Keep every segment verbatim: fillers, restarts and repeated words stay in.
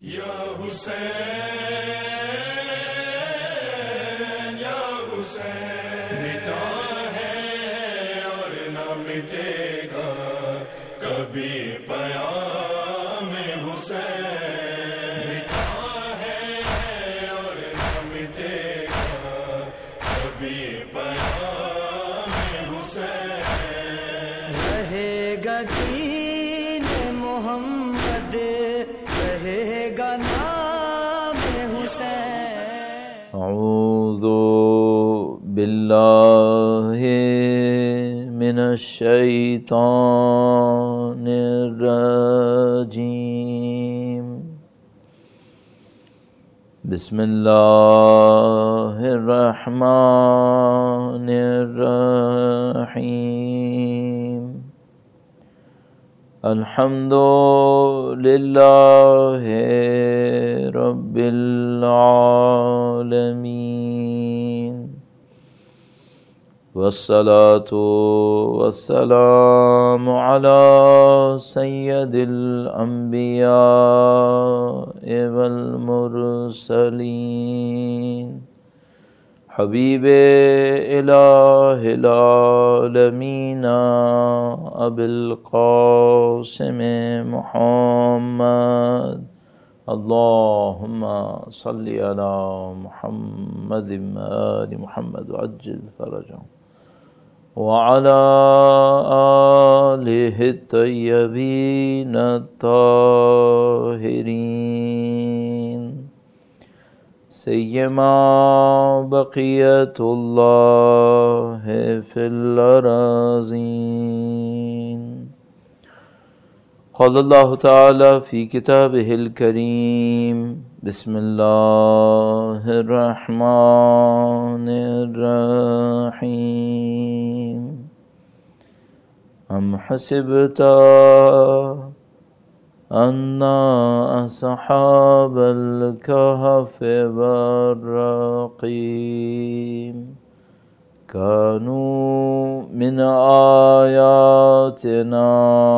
یا حسین یا حسین مٹا ہے اور نہ مٹے گا کبھی پیام حسین، مٹا ہے اور نہ مٹے گا کبھی پیام حسین، رہے گا دین محمد، رہے گا نام حسین۔ اعوذ باللہ من الشیطان الرجیم، بسم اللہ الرحمن الرحیم، الحمد للہ رب العالمین، والصلاة والسلام علی سید الانبیاء والمرسلین، حبیب الہ العالمین ابی القاسم محمد، اللہم صلی علی محمد آل محمد وعجل فرجهم وعلى آلہ الطیبین الطاہرین، سیما بقیت اللہ فی الارضین۔ قال اللہ تعالی فی کتابہ الکریم، بسم اللہ الرحمن الرحیم، ام حسبت ان اصحاب الکہف والرقیم كانوا من آیاتنا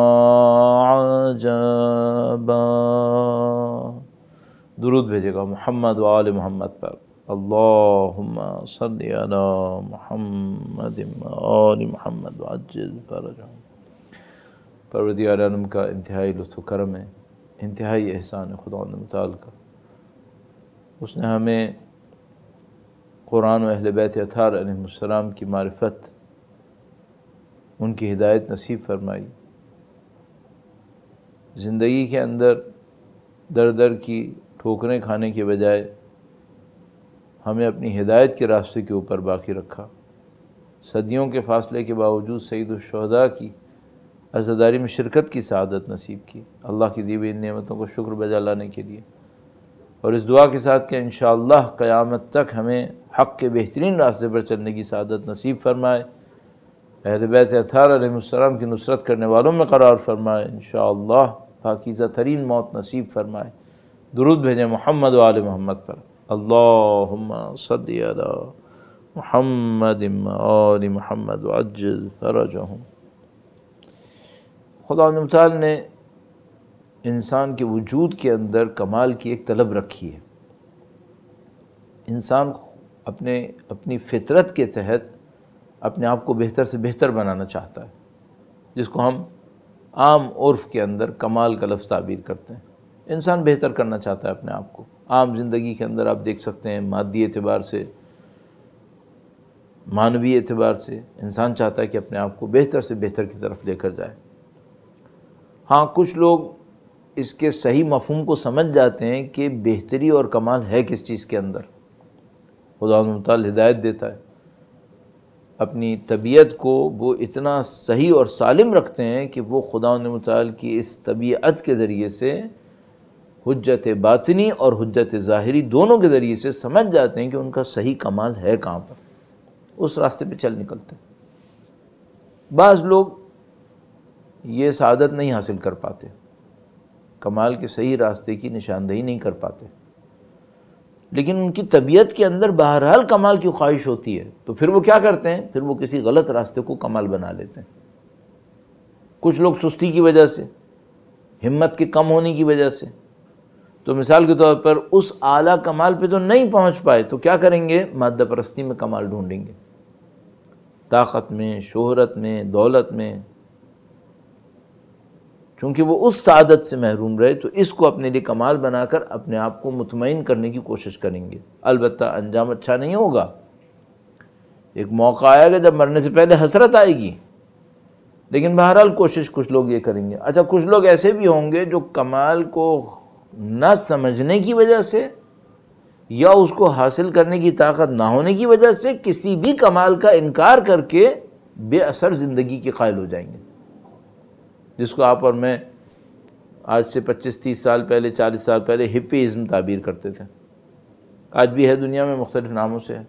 عجبا۔ درود بھیجے گا محمد و آل محمد پر، اللہم صلی علی محمد و آل محمد وعجل فرجهم۔ پروردگار عالم کا انتہائی لطف و کرم ہے، انتہائی احسان ہے خدا متعال کا، اس نے ہمیں قرآن و اہل بیت اطہار علیہ السلام کی معرفت، ان کی ہدایت نصیب فرمائی۔ زندگی کے اندر در در کی ٹھوکریں کھانے کے بجائے ہمیں اپنی ہدایت کے راستے کے اوپر باقی رکھا۔ صدیوں کے فاصلے کے باوجود سید الشہداء کی عزاداری میں شرکت کی سعادت نصیب کی، اللہ کی دی ہوئی ان نعمتوں کو شکر بجا لانے کے لیے، اور اس دعا کے ساتھ کہ انشاءاللہ قیامت تک ہمیں حق کے بہترین راستے پر چلنے کی سعادت نصیب فرمائے، اہل بیت اطہار علیہ السلام کی نصرت کرنے والوں میں قرار فرمائے، انشاءاللہ پاکیزہ ترین موت نصیب فرمائے۔ درود بھیجیں محمد و آل محمد پر، اللہم صلی علی محمد و آل محمد وعجل فرجهم۔ خدا متعال نے انسان کے وجود کے اندر کمال کی ایک طلب رکھی ہے۔ انسان اپنے اپنی فطرت کے تحت اپنے آپ کو بہتر سے بہتر بنانا چاہتا ہے، جس کو ہم عام عرف کے اندر کمال کا لفظ تعبیر کرتے ہیں۔ انسان بہتر کرنا چاہتا ہے اپنے آپ کو، عام زندگی کے اندر آپ دیکھ سکتے ہیں، مادی اعتبار سے، معنوی اعتبار سے انسان چاہتا ہے کہ اپنے آپ کو بہتر سے بہتر کی طرف لے کر جائے۔ ہاں کچھ لوگ اس کے صحیح مفہوم کو سمجھ جاتے ہیں کہ بہتری اور کمال ہے کس چیز کے اندر۔ خدا متعال ہدایت دیتا ہے، اپنی طبیعت کو وہ اتنا صحیح اور سالم رکھتے ہیں کہ وہ خدا متعال کی اس طبیعت کے ذریعے سے حجت باطنی اور حجت ظاہری دونوں کے ذریعے سے سمجھ جاتے ہیں کہ ان کا صحیح کمال ہے کہاں پر، اس راستے پہ چل نکلتے ہیں۔ بعض لوگ یہ سعادت نہیں حاصل کر پاتے، کمال کے صحیح راستے کی نشاندہی نہیں کر پاتے، لیکن ان کی طبیعت کے اندر بہرحال کمال کی خواہش ہوتی ہے، تو پھر وہ کیا کرتے ہیں، پھر وہ کسی غلط راستے کو کمال بنا لیتے ہیں۔ کچھ لوگ سستی کی وجہ سے، ہمت کے کم ہونے کی وجہ سے، تو مثال کے طور پر اس اعلیٰ کمال پہ تو نہیں پہنچ پائے تو کیا کریں گے؟ مادہ پرستی میں کمال ڈھونڈیں گے، طاقت میں، شہرت میں، دولت میں، چونکہ وہ اس سعادت سے محروم رہے تو اس کو اپنے لیے کمال بنا کر اپنے آپ کو مطمئن کرنے کی کوشش کریں گے۔ البتہ انجام اچھا نہیں ہوگا، ایک موقع آئے گا جب مرنے سے پہلے حسرت آئے گی، لیکن بہرحال کوشش کچھ لوگ یہ کریں گے۔ اچھا، کچھ لوگ ایسے بھی ہوں گے جو کمال کو نہ سمجھنے کی وجہ سے یا اس کو حاصل کرنے کی طاقت نہ ہونے کی وجہ سے کسی بھی کمال کا انکار کر کے بے اثر زندگی کے قائل ہو جائیں گے، جس کو آپ اور میں آج سے پچیس تیس سال پہلے، چالیس سال پہلے ہپیزم تعبیر کرتے تھے، آج بھی ہے دنیا میں مختلف ناموں سے،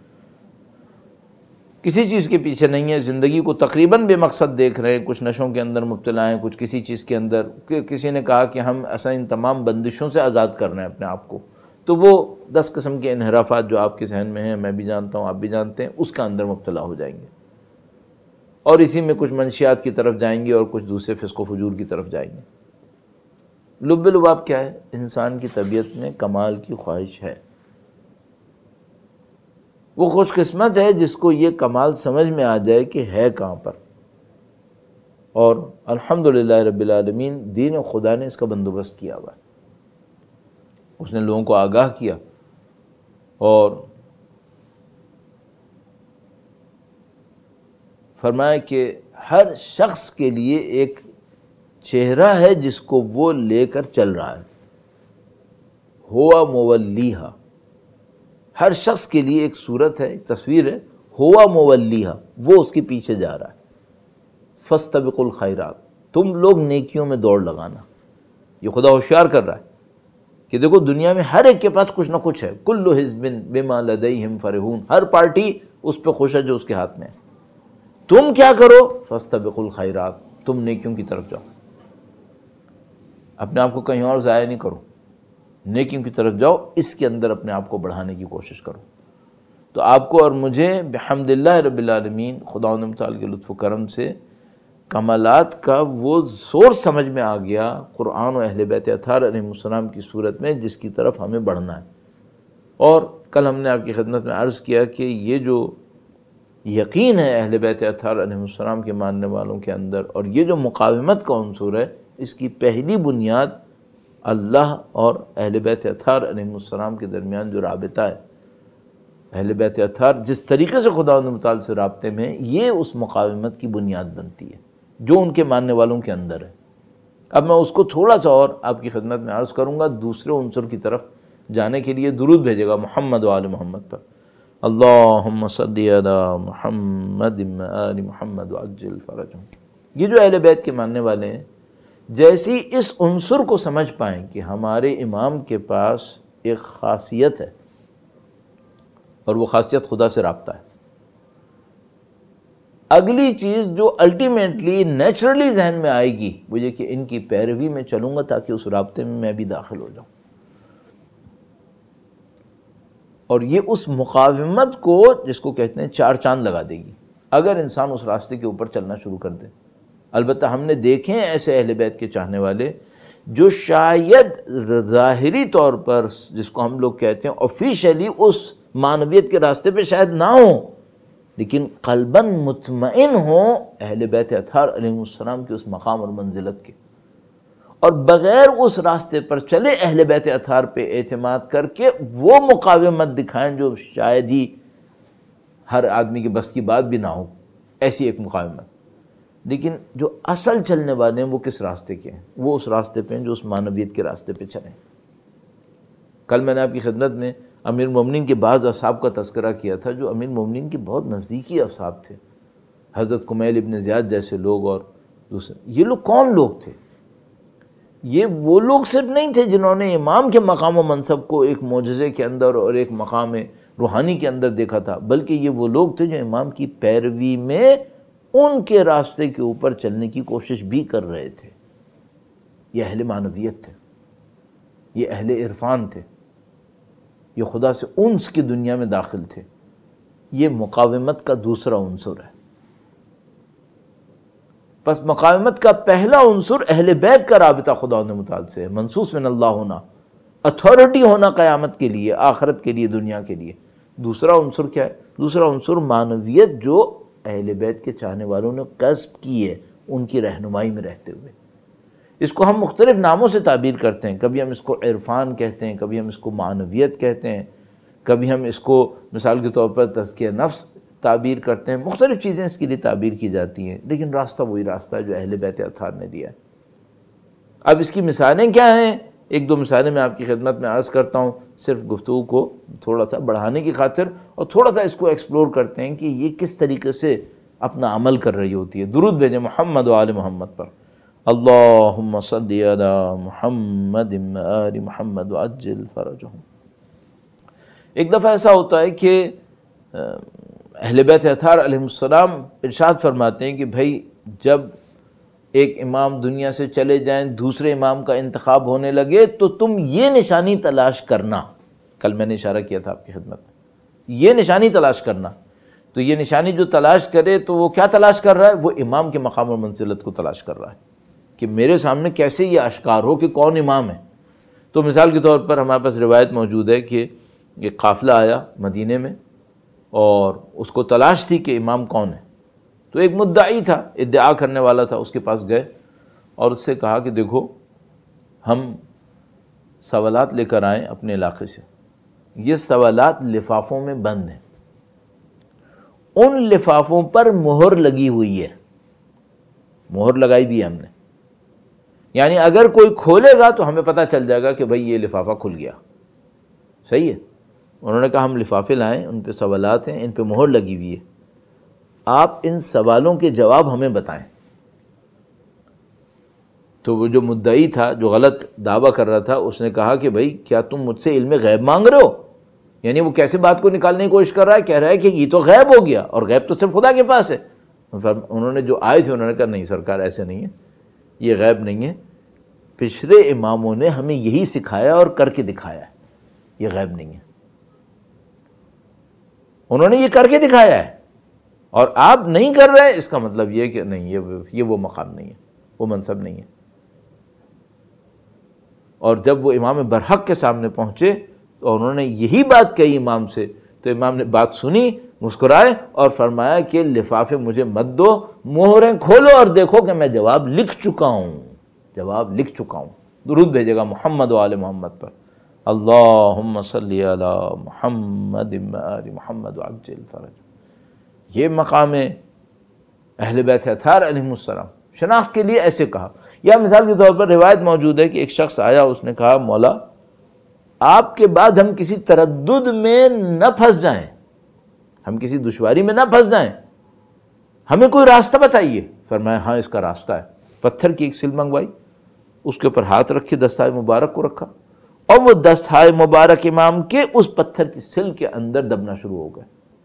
کسی چیز کے پیچھے نہیں ہے، زندگی کو تقریباً بے مقصد دیکھ رہے ہیں، کچھ نشوں کے اندر مبتلا ہیں، کچھ کسی چیز کے اندر، کسی نے کہا کہ ہم ایسا ان تمام بندشوں سے آزاد کر رہے ہیں اپنے آپ کو، تو وہ دس قسم کے انحرافات جو آپ کے ذہن میں ہیں، میں بھی جانتا ہوں، آپ بھی جانتے ہیں، اس کا اندر مبتلا ہو جائیں گے اور اسی میں کچھ منشیات کی طرف جائیں گے اور کچھ دوسرے فسق و فجور کی طرف جائیں گے۔ لب لباب کیا ہے؟ انسان کی طبیعت میں کمال کی خواہش ہے، وہ خوش قسمت ہے جس کو یہ کمال سمجھ میں آ جائے کہ ہے کہاں پر، اور الحمدللہ رب العالمین دین خدا نے اس کا بندوبست کیا ہوا ہے، اس نے لوگوں کو آگاہ کیا اور فرمایا کہ ہر شخص کے لیے ایک چہرہ ہے جس کو وہ لے کر چل رہا ہے، ہوا مولیہا، ہر شخص کے لیے ایک صورت ہے، ایک تصویر ہے، ہوا مولیہا، وہ اس کے پیچھے جا رہا ہے۔ فاستبقوا الخیرات، تم لوگ نیکیوں میں دوڑ لگانا، یہ خدا ہوشیار کر رہا ہے کہ دیکھو دنیا میں ہر ایک کے پاس کچھ نہ کچھ ہے، کل حزب بما لدیہم فرحون، ہر پارٹی اس پہ خوش ہے جو اس کے ہاتھ میں ہے، تم کیا کرو؟ فاستبقوا الخیرات، تم نیکیوں کی طرف جاؤ، اپنے آپ کو کہیں اور ضائع نہیں کرو، نیکیوں کی طرف جاؤ، اس کے اندر اپنے آپ کو بڑھانے کی کوشش کرو۔ تو آپ کو اور مجھے بحمدللہ رب العالمین خداوند متعال کے لطف و کرم سے کمالات کا وہ سورس سمجھ میں آ گیا قرآن و اہل بیت اطہار علیہ السلام کی صورت میں، جس کی طرف ہمیں بڑھنا ہے۔ اور کل ہم نے آپ کی خدمت میں عرض کیا کہ یہ جو یقین ہے اہل بیت اطہار علیہ السلام کے ماننے والوں کے اندر، اور یہ جو مقاومت کا عنصر ہے، اس کی پہلی بنیاد اللہ اور اہل بیت اطہار علیہ السلام کے درمیان جو رابطہ ہے، اہل بیت اطہار جس طریقے سے خداوند متعال سے رابطے میں ہیں، یہ اس مقاومت کی بنیاد بنتی ہے جو ان کے ماننے والوں کے اندر ہے۔ اب میں اس کو تھوڑا سا اور آپ کی خدمت میں عرض کروں گا، دوسرے عنصر کی طرف جانے کے لیے درود بھیجے گا محمد و آل محمد پر، اللہم صلی علی محمد و آل محمد وعجل فرجہم۔ یہ جو اہل بیت کے ماننے والے ہیں، جیسی اس عنصر کو سمجھ پائیں کہ ہمارے امام کے پاس ایک خاصیت ہے اور وہ خاصیت خدا سے رابطہ ہے، اگلی چیز جو الٹیمیٹلی نیچرلی ذہن میں آئے گی وہ یہ کہ ان کی پیروی میں چلوں گا تاکہ اس رابطے میں میں بھی داخل ہو جاؤں، اور یہ اس مقاومت کو جس کو کہتے ہیں چار چاند لگا دے گی اگر انسان اس راستے کے اوپر چلنا شروع کر دے۔ البتہ ہم نے دیکھے ہیں ایسے اہل بیت کے چاہنے والے جو شاید ظاہری طور پر جس کو ہم لوگ کہتے ہیں آفیشیلی اس معنویت کے راستے پہ شاید نہ ہوں، لیکن قلباً مطمئن ہوں اہل بیت اطہار علیہ السلام کے اس مقام اور منزلت کے، اور بغیر اس راستے پر چلے اہل بیت اطہار پہ اعتماد کر کے وہ مقاومت دکھائیں جو شاید ہی ہر آدمی کے بس کی بات بھی نہ ہو، ایسی ایک مقاومت۔ لیکن جو اصل چلنے والے ہیں وہ کس راستے کے ہیں؟ وہ اس راستے پہ ہیں جو اس معنویت کے راستے پہ چلیں۔ کل میں نے آپ کی خدمت میں امیر المومنین کے بعض اصحاب کا تذکرہ کیا تھا جو امیر المومنین کے بہت نزدیکی اصحاب تھے، حضرت کمیل ابن زیاد جیسے لوگ اور دوسرے۔ یہ لوگ کون لوگ تھے؟ یہ وہ لوگ صرف نہیں تھے جنہوں نے امام کے مقام و منصب کو ایک معجزے کے اندر اور ایک مقام روحانی کے اندر دیکھا تھا، بلکہ یہ وہ لوگ تھے جو امام کی پیروی میں ان کے راستے کے اوپر چلنے کی کوشش بھی کر رہے تھے۔ یہ اہل معنویت تھے، یہ اہل عرفان تھے، یہ خدا سے انس کی دنیا میں داخل تھے۔ یہ مقاومت کا دوسرا عنصر ہے۔ پس مقاومت کا پہلا عنصر اہل بیت کا رابطہ خدا متعال سے ہے، منصوص من اللہ ہونا، اتھارٹی ہونا قیامت کے لیے، آخرت کے لیے، دنیا کے لیے۔ دوسرا عنصر کیا ہے؟ دوسرا عنصر معنویت جو اہل بیت کے چاہنے والوں نے کسب کی ہے ان کی رہنمائی میں رہتے ہوئے۔ اس کو ہم مختلف ناموں سے تعبیر کرتے ہیں، کبھی ہم اس کو عرفان کہتے ہیں، کبھی ہم اس کو معنویت کہتے ہیں، کبھی ہم اس کو مثال کے طور پر تزکیہ نفس تعبیر کرتے ہیں، مختلف چیزیں اس کے لیے تعبیر کی جاتی ہیں، لیکن راستہ وہی راستہ ہے جو اہل بیت اطہار نے دیا ہے۔ اب اس کی مثالیں کیا ہیں؟ ایک دو مثالیں میں آپ کی خدمت میں عرض کرتا ہوں، صرف گفتگو کو تھوڑا سا بڑھانے کی خاطر، اور تھوڑا سا اس کو ایکسپلور کرتے ہیں کہ یہ کس طریقے سے اپنا عمل کر رہی ہوتی ہے۔ درود بھیجیں محمد و آل محمد پر۔ اللہم صلی علی محمد و آل محمد وعجل فرجہم۔ ایک دفعہ ایسا ہوتا ہے کہ اہل بیت اطہار علیہ السلام ارشاد فرماتے ہیں کہ بھائی جب ایک امام دنیا سے چلے جائیں، دوسرے امام کا انتخاب ہونے لگے، تو تم یہ نشانی تلاش کرنا، کل میں نے اشارہ کیا تھا آپ کی خدمت میں، یہ نشانی تلاش کرنا۔ تو یہ نشانی جو تلاش کرے تو وہ کیا تلاش کر رہا ہے؟ وہ امام کے مقام اور منزلت کو تلاش کر رہا ہے کہ میرے سامنے کیسے یہ اشکار ہو کہ کون امام ہے۔ تو مثال کے طور پر ہمارے پاس روایت موجود ہے کہ ایک قافلہ آیا مدینے میں اور اس کو تلاش تھی کہ امام کون ہے، تو ایک مدعی تھا، ادعا کرنے والا تھا، اس کے پاس گئے اور اس سے کہا کہ دیکھو ہم سوالات لے کر آئیں اپنے علاقے سے، یہ سوالات لفافوں میں بند ہیں، ان لفافوں پر مہر لگی ہوئی ہے، مہر لگائی بھی ہے ہم نے، یعنی اگر کوئی کھولے گا تو ہمیں پتہ چل جائے گا کہ بھئی یہ لفافہ کھل گیا، صحیح ہے۔ انہوں نے کہا ہم لفافے لائیں، ان پہ سوالات ہیں، ان پہ مہر لگی ہوئی ہے، آپ ان سوالوں کے جواب ہمیں بتائیں۔ تو وہ جو مدعی تھا، جو غلط دعویٰ کر رہا تھا، اس نے کہا کہ بھئی کیا تم مجھ سے علم غیب مانگ رہے ہو؟ یعنی وہ کیسے بات کو نکالنے کی کوشش کر رہا ہے، کہہ رہا ہے کہ یہ تو غیب ہو گیا، اور غیب تو صرف خدا کے پاس ہے۔ انہوں نے جو آئے تھے انہوں نے کہا نہیں سرکار، ایسے نہیں ہے، یہ غیب نہیں ہے، پچھلے اماموں نے ہمیں یہی سکھایا اور کر کے دکھایا ہے، یہ غیب نہیں ہے، انہوں نے یہ کر کے دکھایا ہے، اور آپ نہیں کر رہے، اس کا مطلب یہ کہ نہیں، یہ یہ وہ مقام نہیں ہے، وہ منصب نہیں ہے۔ اور جب وہ امام برحق کے سامنے پہنچے تو انہوں نے یہی بات کہی امام سے، تو امام نے بات سنی، مسکرائے اور فرمایا کہ لفافے مجھے مت دو، مہریں کھولو اور دیکھو کہ میں جواب لکھ چکا ہوں، جواب لکھ چکا ہوں۔ درود بھیجے گا محمد و آل محمد پر۔ اللہم صلی علی محمد و آل محمد وعجل فرج۔ یہ مقام اہل بیت اطہار علیہ السلام شناخت کے لیے ایسے کہا۔ یا مثال کے طور پر روایت موجود ہے کہ ایک شخص آیا، اس نے کہا مولا آپ کے بعد ہم کسی تردد میں نہ پھنس جائیں، ہم کسی دشواری میں نہ پھنس جائیں، ہمیں کوئی راستہ بتائیے۔ فرمایا ہاں اس کا راستہ ہے۔ پتھر کی ایک سل منگوائی، اس کے اوپر ہاتھ رکھے، دستائے مبارک کو رکھا، اور وہ دستائے مبارک امام کے اس پتھر کی سل کے اندر دبنا شروع ہو گئے،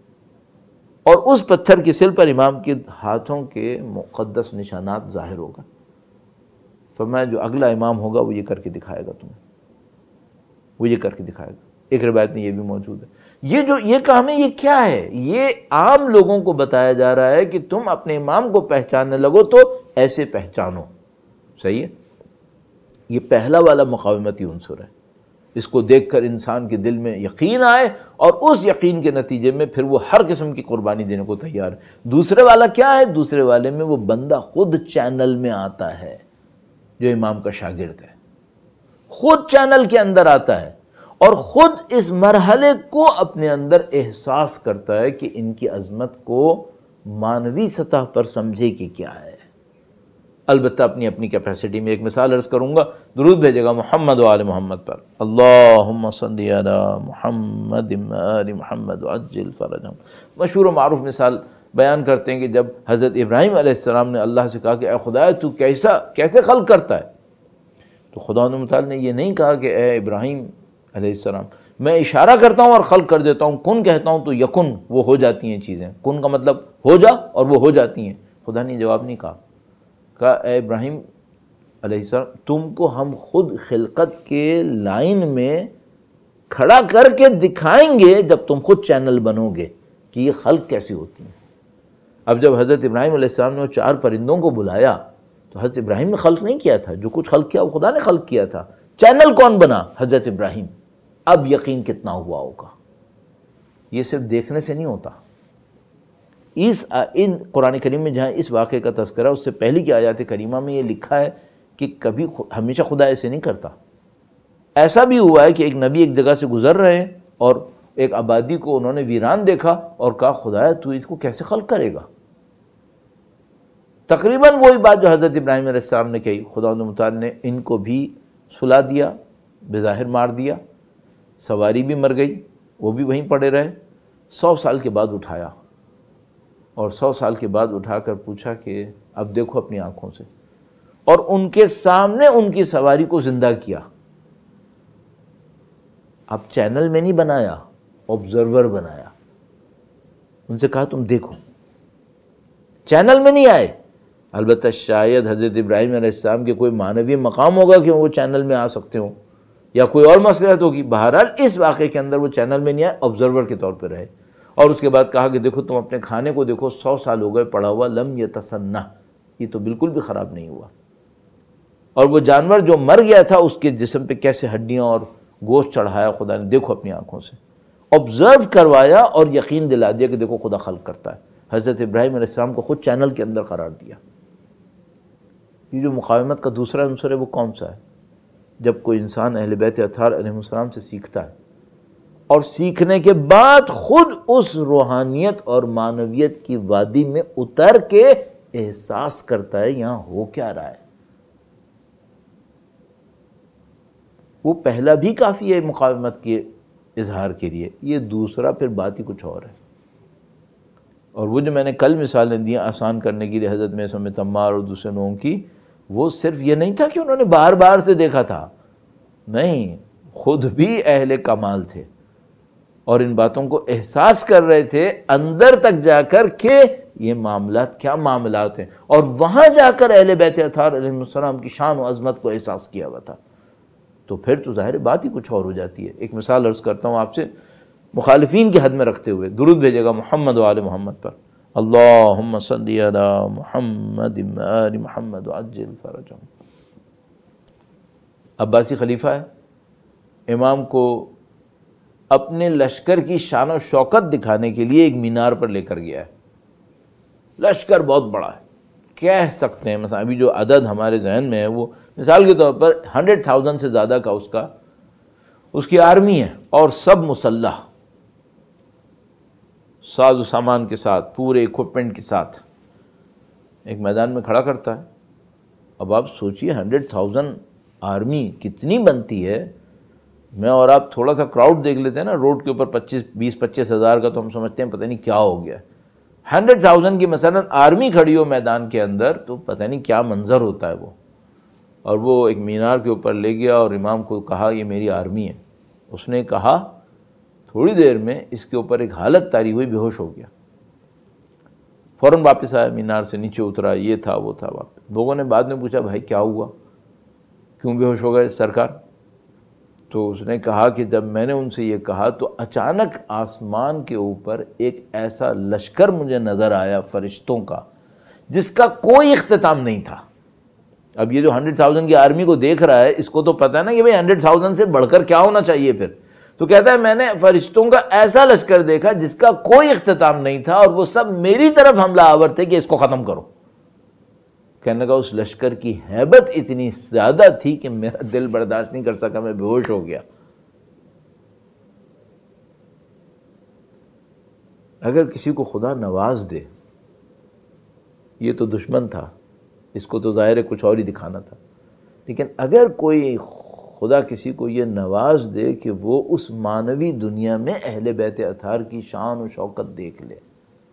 اور اس پتھر کی سل پر امام کے ہاتھوں کے مقدس نشانات ظاہر ہو گئے۔ فرمایا جو اگلا امام ہوگا وہ یہ کر کے دکھائے گا تمہیں، وہ یہ کر کے دکھائے گا۔ ایک روایت میں یہ بھی موجود ہے۔ یہ جو یہ کام ہے، یہ کیا ہے؟ یہ عام لوگوں کو بتایا جا رہا ہے کہ تم اپنے امام کو پہچاننے لگو تو ایسے پہچانو، صحیح ہے؟ یہ پہلا والا مقاومتی عنصر ہے، اس کو دیکھ کر انسان کے دل میں یقین آئے اور اس یقین کے نتیجے میں پھر وہ ہر قسم کی قربانی دینے کو تیار ہے۔ دوسرے والا کیا ہے؟ دوسرے والے میں وہ بندہ خود چینل میں آتا ہے جو امام کا شاگرد ہے، خود چینل کے اندر آتا ہے اور خود اس مرحلے کو اپنے اندر احساس کرتا ہے کہ ان کی عظمت کو معنوی سطح پر سمجھے کہ کیا ہے۔ البتہ اپنی اپنی کیپیسٹی میں۔ ایک مثال عرض کروں گا، درود بھیجے گا محمد و آل محمد پر۔ اللہم صلی علی محمد و آل محمد وعجل فرجہم۔ مشہور و معروف مثال بیان کرتے ہیں کہ جب حضرت ابراہیم علیہ السلام نے اللہ سے کہا کہ اے خدا تو کیسا کیسے خلق کرتا ہے، تو خدا متعال نے یہ نہیں کہا کہ اے ابراہیم علیہ السلام میں اشارہ کرتا ہوں اور خلق کر دیتا ہوں، کن کہتا ہوں تو یکن، وہ ہو جاتی ہیں چیزیں، کن کا مطلب ہو جا اور وہ ہو جاتی ہیں۔ خدا نے جواب نہیں کہا، کہا اے ابراہیم علیہ السلام تم کو ہم خود خلقت کے لائن میں کھڑا کر کے دکھائیں گے جب تم خود چینل بنو گے کہ یہ خلق کیسی ہوتی ہے۔ اب جب حضرت ابراہیم علیہ السلام نے وہ چار پرندوں کو بلایا تو حضرت ابراہیم نے خلق نہیں کیا تھا، جو کچھ خلق کیا وہ خدا نے خلق کیا تھا۔ چینل کون بنا؟ حضرت ابراہیم. اب یقین کتنا ہوا ہوگا. یہ صرف دیکھنے سے نہیں ہوتا. اس ان قرآن کریم میں جہاں اس واقعے کا تذکرہ اس سے پہلے کی آیات کریمہ میں یہ لکھا ہے کہ کبھی ہمیشہ خدا ایسے نہیں کرتا. ایسا بھی ہوا ہے کہ ایک نبی ایک جگہ سے گزر رہے ہیں اور ایک آبادی کو انہوں نے ویران دیکھا اور کہا خدایا تو اس کو کیسے خلق کرے گا. تقریباً وہی بات جو حضرت ابراہیم علیہ السلام نے کہی. خداوند متعال نے ان کو بھی سلا دیا، بظاہر مار دیا، سواری بھی مر گئی، وہ بھی وہیں پڑے رہے. سو سال کے بعد اٹھایا اور سو سال کے بعد اٹھا کر پوچھا کہ اب دیکھو اپنی آنکھوں سے، اور ان کے سامنے ان کی سواری کو زندہ کیا. اب چینل میں نہیں بنایا، آبزرور بنایا. ان سے کہا تم دیکھو. چینل میں نہیں آئے. البتہ شاید حضرت ابراہیم علیہ السلام کے کوئی معنوی مقام ہوگا کہ وہ چینل میں آ سکتے ہوں، یا کوئی اور مصلحت ہوگی. بہرحال اس واقعے کے اندر وہ چینل میں نہیں آئے، آبزرور کے طور پہ رہے. اور اس کے بعد کہا کہ دیکھو تم اپنے کھانے کو دیکھو، سو سال ہو گئے پڑا ہوا، لم یتسنہ، یہ تو بالکل بھی خراب نہیں ہوا. اور وہ جانور جو مر گیا تھا اس کے جسم پہ کیسے ہڈیاں اور گوشت چڑھایا خدا نے، دیکھو اپنی آنکھوں سے. آبزرو کروایا اور یقین دلا دیا کہ دیکھو خدا خلق کرتا ہے. حضرت ابراہیم علیہ السلام کو خود چینل کے اندر قرار دیا. یہ جو مقاومت کا دوسرا عنصر ہے وہ کون سا ہے؟ جب کوئی انسان اہل بیت اطہار علیہ السلام سے سیکھتا ہے اور سیکھنے کے بعد خود اس روحانیت اور معنویت کی وادی میں اتر کے احساس کرتا ہے یہاں ہو کیا رہا ہے. وہ پہلا بھی کافی ہے مقاومت کے اظہار کے لیے، یہ دوسرا پھر بات ہی کچھ اور ہے. اور وہ جو میں نے کل مثالیں دی آسان کرنے کے لیے حضرت میں سمیت عمار اور دوسرے لوگوں کی، وہ صرف یہ نہیں تھا کہ انہوں نے بار بار سے دیکھا تھا، نہیں، خود بھی اہل کمال تھے اور ان باتوں کو احساس کر رہے تھے اندر تک جا کر کہ یہ معاملات کیا معاملات ہیں، اور وہاں جا کر اہل بیت اطہار علیہ السلام کی شان و عظمت کو احساس کیا ہوا تھا. تو پھر تو ظاہر بات ہی کچھ اور ہو جاتی ہے. ایک مثال عرض کرتا ہوں آپ سے، مخالفین کی حد میں رکھتے ہوئے درود بھیجے گا محمد و آل محمد پر. اللہم صلی علی محمد و آل محمد وعجل فرجہم. عباسی خلیفہ ہے، امام کو اپنے لشکر کی شان و شوکت دکھانے کے لیے ایک مینار پر لے کر گیا ہے. لشکر بہت بڑا ہے، کہہ سکتے ہیں مثلا ابھی جو عدد ہمارے ذہن میں ہے وہ مثال کے طور پر ہنڈریڈ تھاؤزنڈ سے زیادہ کا اس کا اس کی آرمی ہے، اور سب مسلح، ساز و سامان کے ساتھ، پورے اکوپمنٹ کے ساتھ ایک میدان میں کھڑا کرتا ہے. اب آپ سوچئے ہنڈریڈ تھاؤزنڈ آرمی کتنی بنتی ہے. میں اور آپ تھوڑا سا کراؤڈ دیکھ لیتے ہیں نا روڈ کے اوپر، پچیس بیس پچیس ہزار کا، تو ہم سمجھتے ہیں پتہ نہیں کیا ہو گیا. ہنڈریڈ تھاؤزنڈ کی مثلا آرمی کھڑی ہو میدان کے اندر تو پتہ نہیں کیا منظر ہوتا ہے وہ. اور وہ ایک مینار کے اوپر لے گیا اور امام کو کہا یہ میری آرمی ہے. اس نے کہا تھوڑی دیر میں اس کے اوپر ایک حالت طاری ہوئی، بے ہوش ہو گیا. فوراً واپس آیا، مینار سے نیچے اترا، یہ تھا وہ تھا. واپس لوگوں نے بعد میں پوچھا بھائی کیا ہوا، کیوں بے ہوش ہو گئے سرکار؟ تو اس نے کہا کہ جب میں نے ان سے یہ کہا تو اچانک آسمان کے اوپر ایک ایسا لشکر مجھے نظر آیا فرشتوں کا جس کا کوئی اختتام نہیں تھا. اب یہ جو ہنڈریڈ تھاؤزنڈ کی آرمی کو دیکھ رہا ہے، اس کو تو پتہ ہے نا کہ بھائی ہنڈریڈ تھاؤزنڈ سے بڑھ کر کیا ہونا چاہیے پھر. تو کہتا ہے میں نے فرشتوں کا ایسا لشکر دیکھا جس کا کوئی اختتام نہیں تھا، اور وہ سب میری طرف حملہ آور تھے کہ اس کو ختم کرو. کہنے لگا اس لشکر کی ہیبت اتنی زیادہ تھی کہ میرا دل برداشت نہیں کر سکا، میں بے ہوش ہو گیا. اگر کسی کو خدا نواز دے، یہ تو دشمن تھا، اس کو تو ظاہر ہے کچھ اور ہی دکھانا تھا، لیکن اگر کوئی خدا کسی کو یہ نواز دے کہ وہ اس معنوی دنیا میں اہل بیت اطہار کی شان و شوکت دیکھ لے،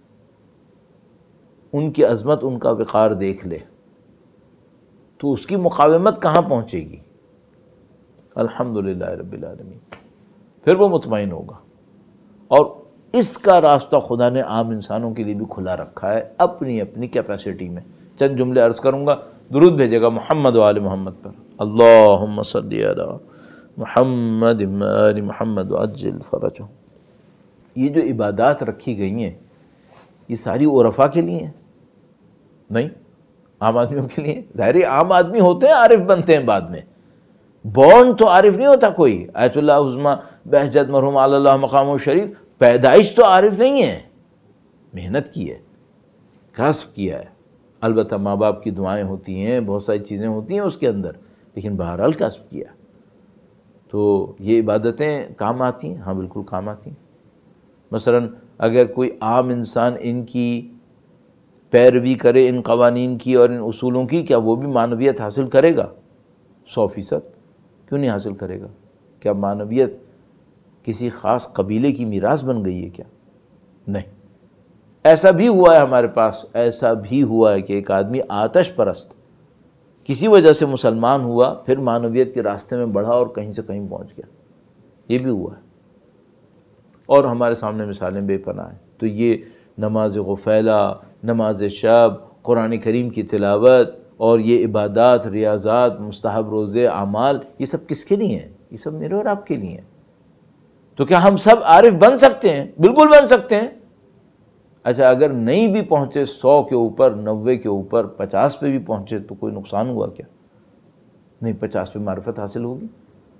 ان کی عظمت، ان کا وقار دیکھ لے، تو اس کی مقاومت کہاں پہنچے گی؟ الحمدللہ رب العالمین. پھر وہ مطمئن ہوگا. اور اس کا راستہ خدا نے عام انسانوں کے لیے بھی کھلا رکھا ہے اپنی اپنی کیپیسٹی میں. چند جملے عرض کروں گا، درود بھیجے گا محمد و آل محمد پر. اللہم صلی علی محمد و آل محمد وعجل فرجہم. یہ جو عبادات رکھی گئی ہیں یہ ساری عرفاء کے لیے ہیں؟ نہیں، عام آدمیوں کے لیے. ظاہر عام آدمی ہوتے ہیں، عارف بنتے ہیں بعد میں. بورن تو عارف نہیں ہوتا کوئی. آیت اللہ عظمیٰ بہجت مرحوم علی اللہ مقام شریف پیدائش تو عارف نہیں ہے، محنت کی ہے، کسب کیا ہے. البتہ ماں باپ کی دعائیں ہوتی ہیں، بہت ساری چیزیں ہوتی ہیں اس کے اندر، لیکن بہرحال کسب کیا. تو یہ عبادتیں کام آتی ہیں، ہاں بالکل کام آتی ہیں. مثلا اگر کوئی عام انسان ان کی پیروی کرے، ان قوانین کی اور ان اصولوں کی، کیا وہ بھی معنویت حاصل کرے گا؟ سو فیصد کیوں نہیں حاصل کرے گا؟ کیا معنویت کسی خاص قبیلے کی میراث بن گئی ہے کیا؟ نہیں. ایسا بھی ہوا ہے ہمارے پاس، ایسا بھی ہوا ہے کہ ایک آدمی آتش پرست کسی وجہ سے مسلمان ہوا، پھر معنویت کے راستے میں بڑھا اور کہیں سے کہیں پہنچ گیا. یہ بھی ہوا ہے، اور ہمارے سامنے مثالیں بے پناہ ہیں. تو یہ نماز غفیلہ، نماز شب، قرآن کریم کی تلاوت اور یہ عبادات، ریاضات، مستحب روزے، اعمال، یہ سب کس کے لیے ہیں؟ یہ سب میرے اور آپ کے لیے ہیں. تو کیا ہم سب عارف بن سکتے ہیں؟ بالکل بن سکتے ہیں. اچھا اگر نہیں بھی پہنچے سو کے اوپر، نوے کے اوپر، پچاس پہ بھی پہنچے تو کوئی نقصان ہوا کیا؟ نہیں، پچاس پہ معرفت حاصل ہوگی.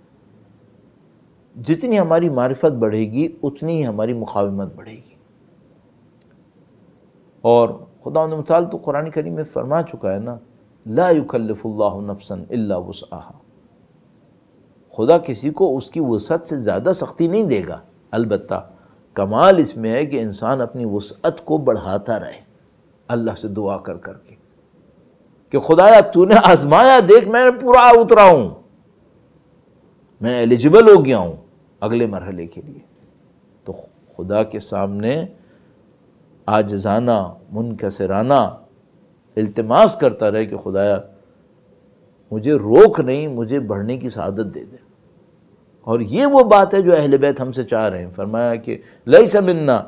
جتنی ہماری معرفت بڑھے گی اتنی ہی ہماری مقاومت بڑھے گی. اور خداوند متعال تو قرآن کریم میں فرما چکا ہے نا، لا یکلف اللہ نفسا الا وسعها. خدا کسی کو اس کی وسعت سے زیادہ سختی نہیں دے گا. البتہ کمال اس میں ہے کہ انسان اپنی وسعت کو بڑھاتا رہے، اللہ سے دعا کر کر کے کہ خدایا تو نے آزمایا، دیکھ میں پورا اترا ہوں، میں ایلیجبل ہو گیا ہوں اگلے مرحلے کے لیے. تو خدا کے سامنے عاجزانہ، منکسرانہ التماس کرتا رہے کہ خدایا مجھے روک نہیں، مجھے بڑھنے کی سعادت دے دے. اور یہ وہ بات ہے جو اہل بیت ہم سے چاہ رہے ہیں. فرمایا کہ لیس منا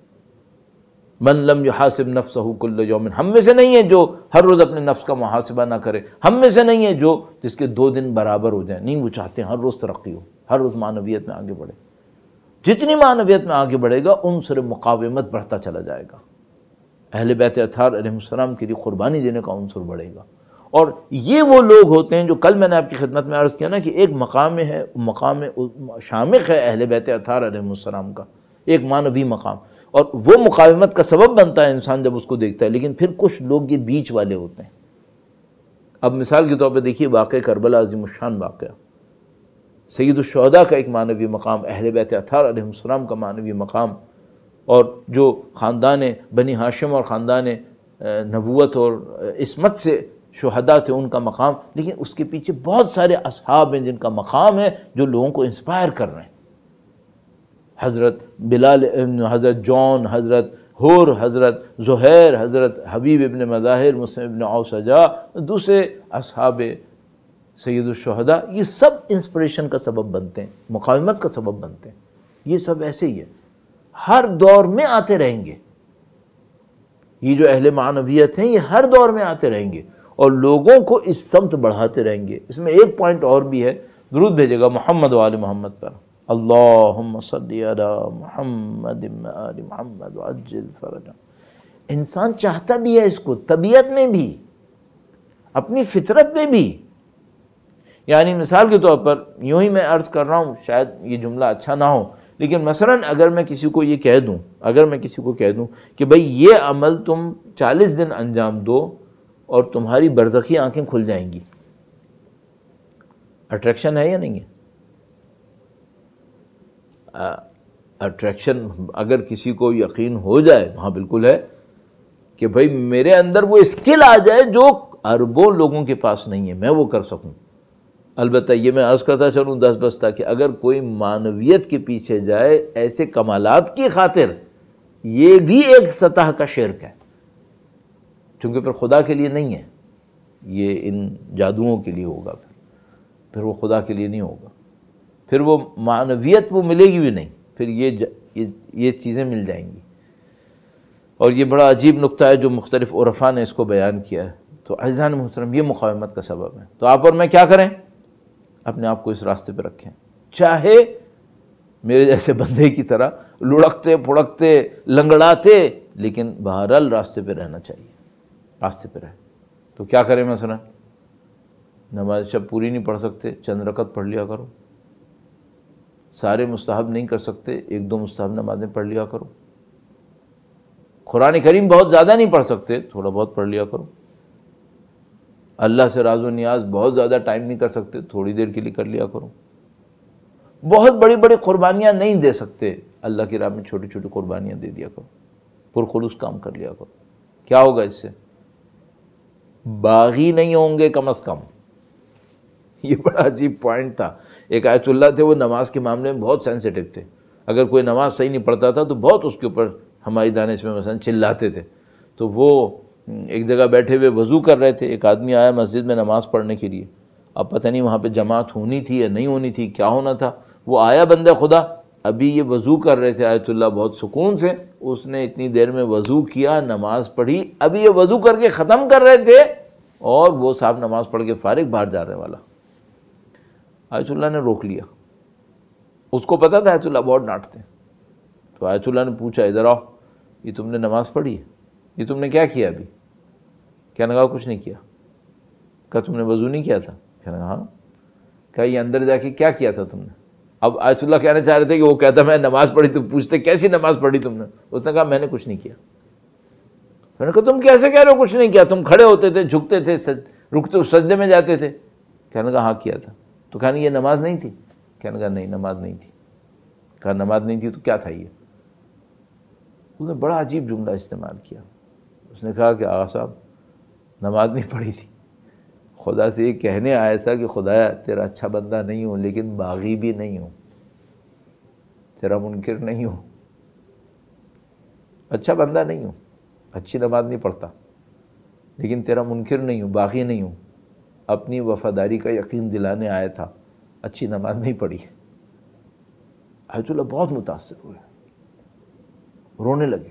من لم یحاسب نفسہ کل یوم. ہم میں سے نہیں ہے جو ہر روز اپنے نفس کا محاسبہ نہ کرے. ہم میں سے نہیں ہے جو جس کے دو دن برابر ہو جائیں. نہیں، وہ چاہتے ہیں ہر روز ترقی ہو، ہر روز معنویت میں آگے بڑھے. جتنی معنویت میں آگے بڑھے گا عنصر مقاومت بڑھتا چلا جائے گا. اہل بیت اطہار علیہ السلام کے لیے قربانی دینے کا عنصر بڑھے گا. اور یہ وہ لوگ ہوتے ہیں جو کل میں نے آپ کی خدمت میں عرض کیا نا کہ ایک مقام ہے، مقام شامخ ہے اہل بیت اطہار علیہ السلام کا، ایک معنوی مقام، اور وہ مقاومت کا سبب بنتا ہے انسان جب اس کو دیکھتا ہے. لیکن پھر کچھ لوگ یہ بیچ والے ہوتے ہیں. اب مثال کے طور پہ دیکھیے واقعہ کربلا، عظیم الشان واقعہ. سید الشہداء کا ایک معنوی مقام، اہل بیت اطہار علیہ السلام کا معنوی مقام، اور جو خاندان بنی ہاشم اور خاندان نبوت اور عصمت سے شہداء تھے ان کا مقام. لیکن اس کے پیچھے بہت سارے اصحاب ہیں جن کا مقام ہے، جو لوگوں کو انسپائر کر رہے ہیں. حضرت بلال، حضرت جون، حضرت حور، حضرت زہیر، حضرت حبیب ابن مظاہر، مسلم ابن اوسجا، دوسرے اصحاب سید الشہداء، یہ سب انسپریشن کا سبب بنتے ہیں، مقاومت کا سبب بنتے ہیں. یہ سب ایسے ہی ہے، ہر دور میں آتے رہیں گے. یہ جو اہل معنویت ہیں یہ ہر دور میں آتے رہیں گے اور لوگوں کو اس سمت بڑھاتے رہیں گے. اس میں ایک پوائنٹ اور بھی ہے، درود بھیجے گا محمد و آل محمد پر. اللہم صلی علی محمد و آل محمد وعجل فرجہ. انسان چاہتا بھی ہے اس کو، طبیعت میں بھی، اپنی فطرت میں بھی. یعنی مثال کے طور پر یوں ہی میں عرض کر رہا ہوں، شاید یہ جملہ اچھا نہ ہو، لیکن مثلا اگر میں کسی کو یہ کہہ دوں اگر میں کسی کو کہہ دوں کہ بھئی یہ عمل تم چالیس دن انجام دو اور تمہاری برزخی آنکھیں کھل جائیں گی، اٹریکشن ہے یا نہیں ہے؟ اٹریکشن اگر کسی کو یقین ہو جائے، ہاں بالکل ہے، کہ بھئی میرے اندر وہ اسکل آ جائے جو اربوں لوگوں کے پاس نہیں ہے، میں وہ کر سکوں. البتہ یہ میں عرض کرتا چلوں دس بستہ کہ اگر کوئی معنویت کے پیچھے جائے ایسے کمالات کی خاطر، یہ بھی ایک سطح کا شرک ہے، چونکہ پھر خدا کے لیے نہیں ہے، یہ ان جادوؤں کے لیے ہوگا، پھر پھر وہ خدا کے لیے نہیں ہوگا، پھر وہ معنویت وہ ملے گی بھی نہیں، پھر یہ یہ, یہ چیزیں مل جائیں گی. اور یہ بڑا عجیب نقطہ ہے جو مختلف عرفاء نے اس کو بیان کیا ہے. تو عزیزان محترم، یہ مقاومت کا سبب ہے. تو آپ اور میں کیا کریں؟ اپنے آپ کو اس راستے پہ رکھیں، چاہے میرے جیسے بندے کی طرح لڑکتے پھڑکتے لنگڑاتے، لیکن بہرحال راستے پہ رہنا چاہیے، راستے پہ رہیں. تو کیا کریں؟ مثلا نماز شب پوری نہیں پڑھ سکتے چند رکعت پڑھ لیا کرو، سارے مستحب نہیں کر سکتے ایک دو مستحب نمازیں پڑھ لیا کرو، قرآن کریم بہت زیادہ نہیں پڑھ سکتے تھوڑا بہت پڑھ لیا کرو، اللہ سے راز و نیاز بہت زیادہ ٹائم نہیں کر سکتے تھوڑی دیر کے لیے کر لیا کرو، بہت بڑی بڑی قربانیاں نہیں دے سکتے اللہ کی راہ میں چھوٹی چھوٹی قربانیاں دے دیا کرو، پرخلوص کام کر لیا کرو۔ کیا ہوگا اس سے؟ باغی نہیں ہوں گے کم از کم۔ یہ بڑا عجیب پوائنٹ تھا۔ ایک آیت اللہ تھے، وہ نماز کے معاملے میں بہت سینسیٹیو تھے، اگر کوئی نماز صحیح نہیں پڑھتا تھا تو بہت اس کے اوپر ہماری دانش میں مثلا چلاتے تھے۔ تو وہ ایک جگہ بیٹھے ہوئے وضو کر رہے تھے، ایک آدمی آیا مسجد میں نماز پڑھنے کے لیے، اب پتہ نہیں وہاں پہ جماعت ہونی تھی یا نہیں ہونی تھی، کیا ہونا تھا، وہ آیا بندہ خدا، ابھی یہ وضو کر رہے تھے آیت اللہ بہت سکون سے، اس نے اتنی دیر میں وضو کیا، نماز پڑھی، ابھی یہ وضو کر کے ختم کر رہے تھے اور وہ صاحب نماز پڑھ کے فارغ باہر جا رہے والا، آیت اللہ نے روک لیا۔ اس کو پتا تھا آیت اللہ بہت ڈانٹتے ہیں، تو آیت اللہ نے پوچھا ادھر آؤ، یہ تم نے نماز پڑھی ہے، یہ تم نے کیا کیا ابھی؟ کہنے لگا کچھ نہیں کیا۔ کہا تم نے وضو نہیں کیا تھا؟ کہنے لگا ہاں۔ کہا یہ اندر جا کے کیا کیا تھا تم نے؟ اب آیت اللہ کہنا چاہ رہے تھے کہ وہ کہتا میں نماز پڑھی، تو پوچھتے کیسی نماز پڑھی تم نے؟ اس نے کہا میں نے کچھ نہیں کیا۔ میں نے کہا تم کیسے کہہ رہے ہو کچھ نہیں کیا؟ تم کھڑے ہوتے تھے، جھکتے تھے، رکتے سجدے میں جاتے تھے۔ کہنے لگا ہاں کیا تھا۔ تو کہا یہ نماز نہیں تھی؟ کہنے لگا نہیں نماز نہیں تھی۔ کہا نماز نہیں تھی تو کیا تھا یہ؟ اس نے بڑا عجیب جملہ استعمال کیا، اس نے کہا کہ آغا صاحب نماز نہیں پڑھی تھی، خدا سے یہ کہنے آیا تھا کہ خدایا تیرا اچھا بندہ نہیں ہوں لیکن باغی بھی نہیں ہوں، تیرا منکر نہیں ہوں، اچھا بندہ نہیں ہوں، اچھی نماز نہیں پڑھتا لیکن تیرا منکر نہیں ہوں، باغی نہیں ہوں، اپنی وفاداری کا یقین دلانے آیا تھا، اچھی نماز نہیں پڑھی۔ آیت اللہ بہت متاثر ہوئے، رونے لگے،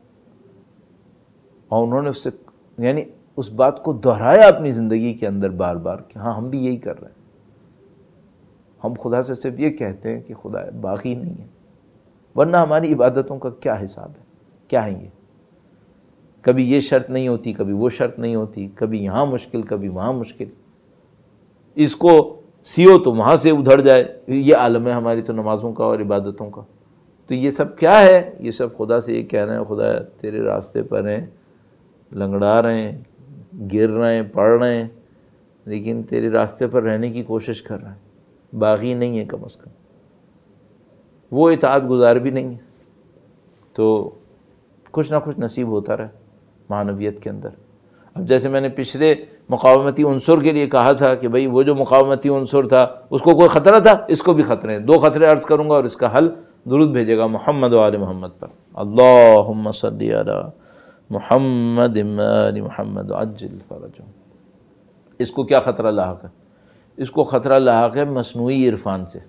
اور انہوں نے اس سے یعنی اس بات کو دہرایا اپنی زندگی کے اندر بار بار کہ ہاں ہم بھی یہی کر رہے ہیں، ہم خدا سے صرف یہ کہتے ہیں کہ خدا باغی نہیں ہے، ورنہ ہماری عبادتوں کا کیا حساب ہے، کیا ہے یہ؟ کبھی یہ شرط نہیں ہوتی، کبھی وہ شرط نہیں ہوتی، کبھی یہاں مشکل کبھی وہاں مشکل، اس کو سیو تو وہاں سے ادھر جائے، یہ عالم ہے ہماری تو نمازوں کا اور عبادتوں کا۔ تو یہ سب کیا ہے؟ یہ سب خدا سے یہ کہہ رہے ہیں خدا تیرے راستے پر ہیں، لنگڑا رہے ہیں، گر رہے ہیں، پڑھ رہے ہیں، لیکن تیرے راستے پر رہنے کی کوشش کر رہے ہیں، باغی نہیں ہے کم از کم، وہ اطاعت گزار بھی نہیں ہے، تو کچھ نہ کچھ نصیب ہوتا رہے معنویت کے اندر۔ اب جیسے میں نے پچھلے مقاومتی عنصر کے لیے کہا تھا کہ بھئی وہ جو مقاومتی عنصر تھا اس کو کوئی خطرہ تھا، اس کو بھی خطرے ہیں، دو خطرے عرض کروں گا اور اس کا حل درود بھیجے گا محمد و آل محمد پر، اللہم صلی علی محمد آل محمد عجل فرجہم۔ اس کو کیا خطرہ لاحق ہے؟ اس کو خطرہ لاحق ہے مصنوعی عرفان سے۔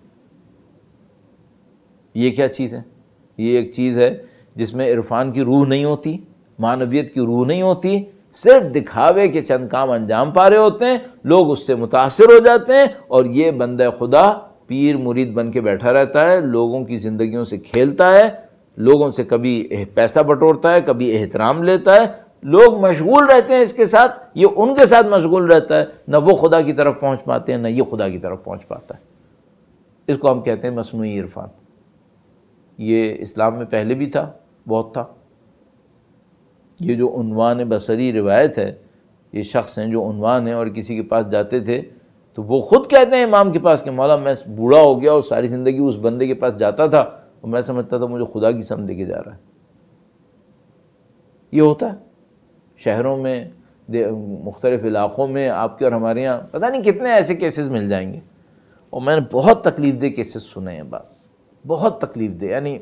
یہ کیا چیز ہے؟ یہ ایک چیز ہے جس میں عرفان کی روح نہیں ہوتی، معنویت کی روح نہیں ہوتی، صرف دکھاوے کے چند کام انجام پا رہے ہوتے ہیں، لوگ اس سے متاثر ہو جاتے ہیں، اور یہ بندہ خدا پیر مرید بن کے بیٹھا رہتا ہے، لوگوں کی زندگیوں سے کھیلتا ہے، لوگوں سے کبھی پیسہ بٹورتا ہے، کبھی احترام لیتا ہے، لوگ مشغول رہتے ہیں اس کے ساتھ، یہ ان کے ساتھ مشغول رہتا ہے، نہ وہ خدا کی طرف پہنچ پاتے ہیں نہ یہ خدا کی طرف پہنچ پاتا ہے۔ اس کو ہم کہتے ہیں مصنوعی عرفان۔ یہ اسلام میں پہلے بھی تھا، بہت تھا۔ یہ جو عنوان بصری روایت ہے، یہ شخص ہیں جو عنوان ہے اور کسی کے پاس جاتے تھے تو وہ خود کہتے ہیں امام کے پاس کہ مولا میں بوڑھا ہو گیا اور ساری زندگی اس بندے کے پاس جاتا تھا اور میں سمجھتا تھا مجھے خدا کی قسم دے کے جا رہا ہے۔ یہ ہوتا ہے شہروں میں، مختلف علاقوں میں، آپ کے اور ہمارے یہاں پتہ نہیں کتنے ایسے کیسز مل جائیں گے، اور میں نے بہت تکلیف دہ کیسز سنے ہیں، بس بہت تکلیف دہ، یعنی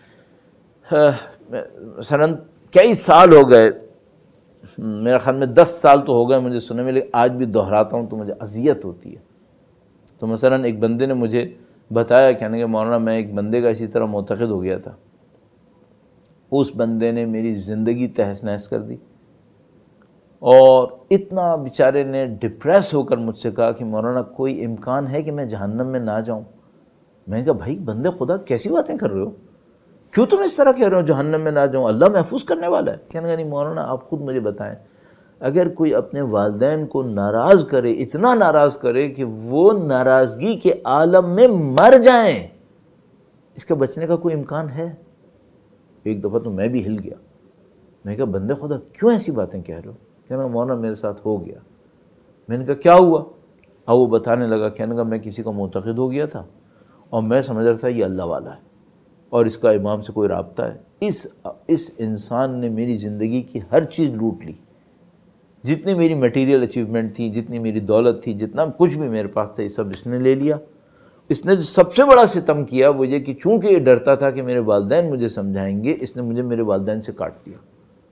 مثلاً کئی سال ہو گئے، میرے خیال میں دس سال تو ہو گئے مجھے سنے میں، لیکن آج بھی دہراتا ہوں تو مجھے اذیت ہوتی ہے۔ تو مثلاً ایک بندے نے مجھے بتایا، کہنے کہ مولانا میں ایک بندے کا اسی طرح معتقد ہو گیا تھا، اس بندے نے میری زندگی تہس نہس کر دی، اور اتنا بیچارے نے ڈپریس ہو کر مجھ سے کہا کہ مولانا کوئی امکان ہے کہ میں جہنم میں نہ جاؤں؟ میں نے کہا بھائی بندے خدا کیسی باتیں کر رہے ہو، کیوں تم اس طرح کہہ رہے ہو جہنم میں نہ جاؤں، اللہ محفوظ کرنے والا ہے؟ کہنے لگا نہیں مولانا آپ خود مجھے بتائیں، اگر کوئی اپنے والدین کو ناراض کرے، اتنا ناراض کرے کہ وہ ناراضگی کے عالم میں مر جائیں، اس کا بچنے کا کوئی امکان ہے؟ ایک دفعہ تو میں بھی ہل گیا، میں نے کہا بندے خدا کیوں ایسی باتیں کہہ رہے ہو؟ کہنا مولانا میرے ساتھ ہو گیا۔ میں نے کہا کیا ہوا؟ اب وہ بتانے لگا، کہنے کا میں کسی کا معتقد ہو گیا تھا اور میں سمجھ رہا تھا یہ اللہ والا ہے اور اس کا امام سے کوئی رابطہ ہے۔ اس اس انسان نے میری زندگی کی ہر چیز لوٹ لی، جتنی میری میٹیریل اچیومنٹ تھی، جتنی میری دولت تھی، جتنا کچھ بھی میرے پاس تھا، یہ سب اس نے لے لیا۔ اس نے جو سب سے بڑا ستم کیا وہ یہ کہ چونکہ یہ ڈرتا تھا کہ میرے والدین مجھے سمجھائیں گے، اس نے مجھے میرے والدین سے کاٹ دیا،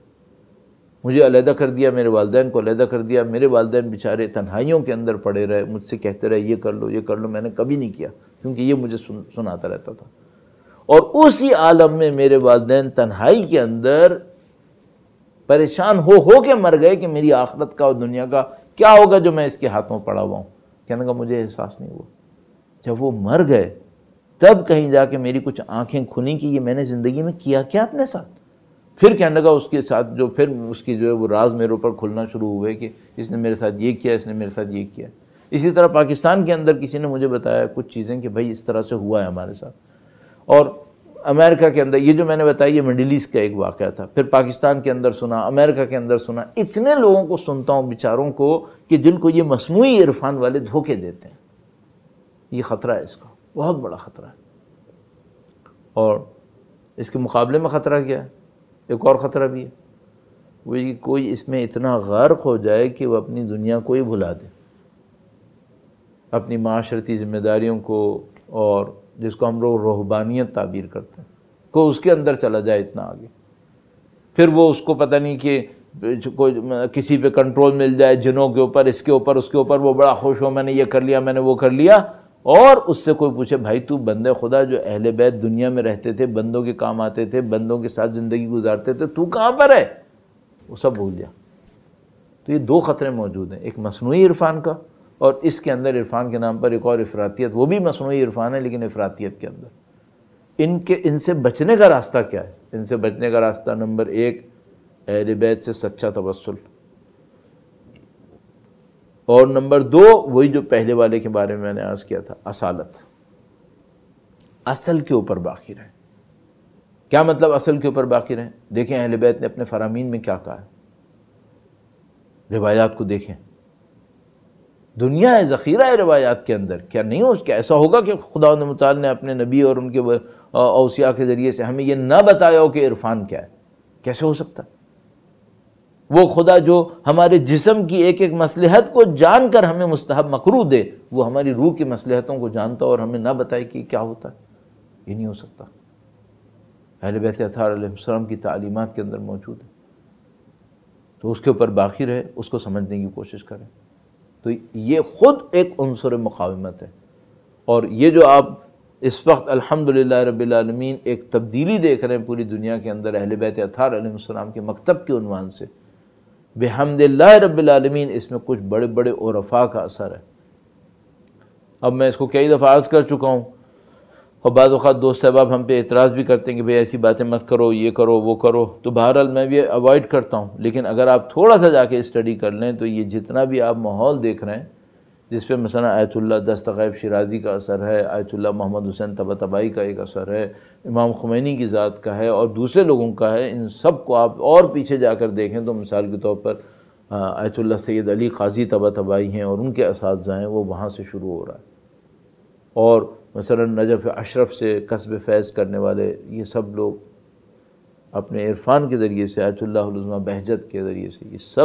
مجھے علیحدہ کر دیا، میرے والدین کو علیحدہ کر دیا۔ میرے والدین بیچارے تنہائیوں کے اندر پڑے رہے، مجھ سے کہتے رہے یہ کر لو یہ کر لو، میں نے کبھی نہیں کیا کیونکہ یہ مجھے سن سناتا رہتا تھا۔ اور اسی عالم میں میرے والدین تنہائی کے اندر پریشان ہو ہو کے مر گئے کہ میری آخرت کا اور دنیا کا کیا ہوگا جو میں اس کے ہاتھوں پڑا ہوا ہوں۔ کہنے کا مجھے احساس نہیں ہوا، جب وہ مر گئے تب کہیں جا کے میری کچھ آنکھیں کھلی کہ یہ میں نے زندگی میں کیا کیا اپنے ساتھ۔ پھر کہنے لگا اس کے ساتھ جو پھر اس کی جو ہے وہ راز میرے اوپر کھلنا شروع ہوئے کہ اس نے میرے ساتھ یہ کیا، اس نے میرے ساتھ یہ کیا۔ اسی طرح پاکستان کے اندر کسی نے مجھے بتایا کچھ چیزیں کہ بھائی اس طرح سے ہوا ہے ہمارے ساتھ۔ اور امریکہ کے اندر یہ جو میں نے بتایا یہ مڈل ایسٹ کا ایک واقعہ تھا، پھر پاکستان کے اندر سنا، امریکہ کے اندر سنا۔ اتنے لوگوں کو سنتا ہوں بیچاروں کو کہ جن کو یہ مصنوعی عرفان والے دھوکے دیتے ہیں۔ یہ خطرہ ہے، اس کا بہت بڑا خطرہ ہے۔ اور اس کے مقابلے میں خطرہ کیا ہے؟ ایک اور خطرہ بھی ہے، وہ یہ کہ کوئی اس میں اتنا غرق ہو جائے کہ وہ اپنی دنیا کو ہی بھلا دے، اپنی معاشرتی ذمہ داریوں کو، اور جس کو ہم لوگ روحانیت تعبیر کرتے ہیں، کوئی اس کے اندر چلا جائے اتنا آگے، پھر وہ اس کو پتہ نہیں کہ کوئی کسی پہ کنٹرول مل جائے، جنوں کے اوپر، اس کے اوپر، اس کے اوپر، وہ بڑا خوش ہو میں نے یہ کر لیا، میں نے وہ کر لیا۔ اور اس سے کوئی پوچھے بھائی تو بندے خدا جو اہل بیت دنیا میں رہتے تھے، بندوں کے کام آتے تھے، بندوں کے ساتھ زندگی گزارتے تھے، تو کہاں پر ہے؟ وہ سب بھول جا۔ تو یہ دو خطرے موجود ہیں، ایک مصنوعی عرفان کا، اور اس کے اندر عرفان کے نام پر ایک اور افراطیت، وہ بھی مصنوعی عرفان ہے لیکن افراطیت کے اندر۔ ان کے ان سے بچنے کا راستہ کیا ہے؟ ان سے بچنے کا راستہ نمبر ایک، اہل بیت سے سچا توسل، اور نمبر دو وہی جو پہلے والے کے بارے میں میں نے عرض کیا تھا، اصالت، اصل کے اوپر باقی رہیں۔ کیا مطلب اصل کے اوپر باقی رہیں؟ دیکھیں اہل بیت نے اپنے فرامین میں کیا کہا ہے، روایات کو دیکھیں، دنیا ہے، ذخیرہ ہے روایات کے اندر۔ کیا نہیں ہو کیا ایسا ہوگا کہ خدا متعال نے اپنے نبی اور ان کے اوصیاء کے ذریعے سے ہمیں یہ نہ بتایا ہو کہ عرفان کیا ہے؟ کیسے ہو سکتا ہے؟ وہ خدا جو ہمارے جسم کی ایک ایک مصلحت کو جان کر ہمیں مستحب مکروہ دے، وہ ہماری روح کی مصلحتوں کو جانتا اور ہمیں نہ بتائے کہ کیا ہوتا ہے؟ یہ نہیں ہو سکتا۔ اہل بیت اطہار علیہ السلام کی تعلیمات کے اندر موجود ہے، تو اس کے اوپر باقی رہے، اس کو سمجھنے کی کوشش کریں۔ تو یہ خود ایک عنصر مقاومت ہے۔ اور یہ جو آپ اس وقت الحمدللہ رب العالمین ایک تبدیلی دیکھ رہے ہیں پوری دنیا کے اندر اہل بیت اطہار علیہ السلام کے مکتب کے عنوان سے، بحمد اللہ رب العالمین اس میں کچھ بڑے بڑے عرفاء کا اثر ہے۔ اب میں اس کو کئی دفعہ عرض کر چکا ہوں، اور بعض اوقات دوست احباب ہم پہ اعتراض بھی کرتے ہیں کہ بھئی ایسی باتیں مت کرو، یہ کرو وہ کرو، تو بہرحال میں بھی اوائڈ کرتا ہوں۔ لیکن اگر آپ تھوڑا سا جا کے اسٹڈی کر لیں تو یہ جتنا بھی آپ ماحول دیکھ رہے ہیں، جس پہ مثلا آیت اللہ دستغیب شیرازی کا اثر ہے، آیت اللہ محمد حسین طباطبائی کا ایک اثر ہے، امام خمینی کی ذات کا ہے، اور دوسرے لوگوں کا ہے، ان سب کو آپ اور پیچھے جا کر دیکھیں تو مثال کے طور پر آیت اللہ سید علی قاضی طباطبائی ہیں اور ان کے اساتذہ ہیں، وہ وہاں سے شروع ہو رہا ہے۔ اور مثلا نجف اشرف سے کسب فیض کرنے والے یہ سب لوگ اپنے عرفان کے ذریعے سے، آیت اللہ العظمیٰ بہجت کے ذریعے سے، یہ سب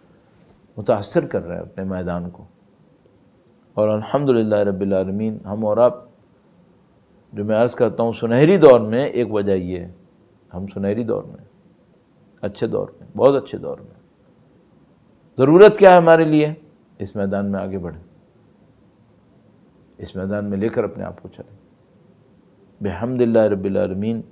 متاثر کر رہے ہیں اپنے میدان کو۔ اور الحمدللہ رب العالمین ہم اور آپ، جو میں عرض کرتا ہوں سنہری دور میں، ایک وجہ یہ ہے، ہم سنہری دور میں، اچھے دور میں، بہت اچھے دور میں۔ ضرورت کیا ہے ہمارے لیے؟ اس میدان میں آگے بڑھیں، اس میدان میں لے کر اپنے آپ کو چلیں بحمدللہ رب العالمین۔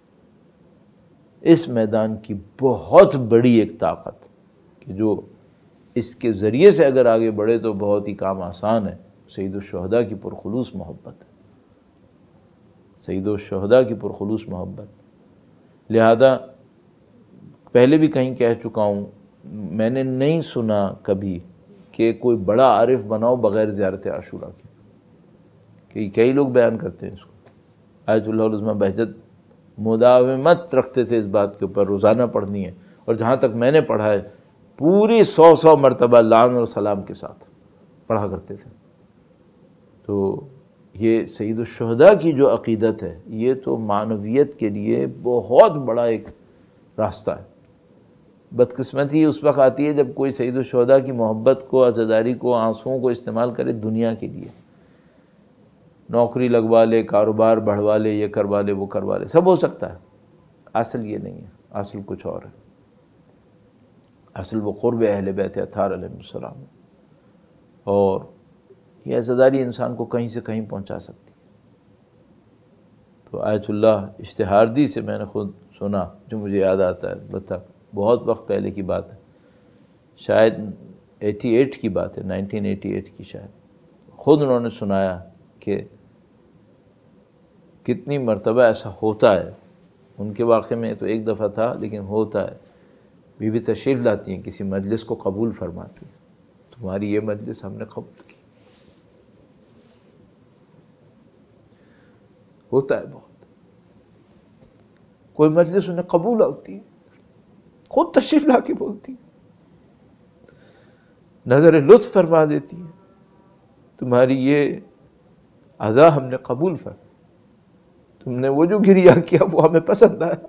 اس میدان کی بہت بڑی ایک طاقت کہ جو اس کے ذریعے سے اگر آگے بڑھے تو بہت ہی کام آسان ہے، سید الشہداء کی پرخلوص محبت ہے، سید الشہداء کی پرخلوص محبت۔ لہذا پہلے بھی کہیں کہہ چکا ہوں، میں نے نہیں سنا کبھی کہ کوئی بڑا عارف بناؤ بغیر زیارت عاشوراء کے، کہ کئی لوگ بیان کرتے ہیں اس کو۔ آیت اللہ العظمہ بہجت مداومت رکھتے تھے اس بات کے اوپر، روزانہ پڑھنی ہے، اور جہاں تک میں نے پڑھا ہے پوری سو سو مرتبہ لعن اور سلام کے ساتھ پڑھا کرتے تھے۔ تو یہ سید الشہداء کی جو عقیدت ہے یہ تو معنویت کے لیے بہت بڑا ایک راستہ ہے۔ بدقسمتی اس وقت آتی ہے جب کوئی سید الشہداء کی محبت کو، عزاداری کو، آنسوؤں کو استعمال کرے دنیا کے لیے، نوکری لگوا لے، کاروبار بڑھوا لے، یہ کروا لے، وہ کروا لے، سب ہو سکتا ہے، اصل یہ نہیں ہے، اصل کچھ اور ہے۔ اصل وہ قرب اہل بیت اطہار علیہ السلام، اور یہ عزاداری انسان کو کہیں سے کہیں پہنچا سکتی ہے۔ تو آیت اللہ اشتہاردی سے میں نے خود سنا، جو مجھے یاد آتا ہے، بتا بہت وقت پہلے کی بات ہے، شاید ایٹی ایٹ کی بات ہے، نائنٹین ایٹی ایٹ کی شاید، خود انہوں نے سنایا کہ کتنی مرتبہ ایسا ہوتا ہے۔ ان کے واقعے میں تو ایک دفعہ تھا، لیکن ہوتا ہے، بی بی تشریف لاتی ہیں، کسی مجلس کو قبول فرماتی ہیں، تمہاری یہ مجلس ہم نے قبول کی۔ ہوتا ہے بہت، کوئی مجلس انہیں قبول ہوتی ہے، خود تشریف لا کے بولتی ہے، نظر لطف فرما دیتی ہے، تمہاری یہ ادا ہم نے قبول فرما، تم نے وہ جو گریہ کیا وہ ہمیں پسند آیا،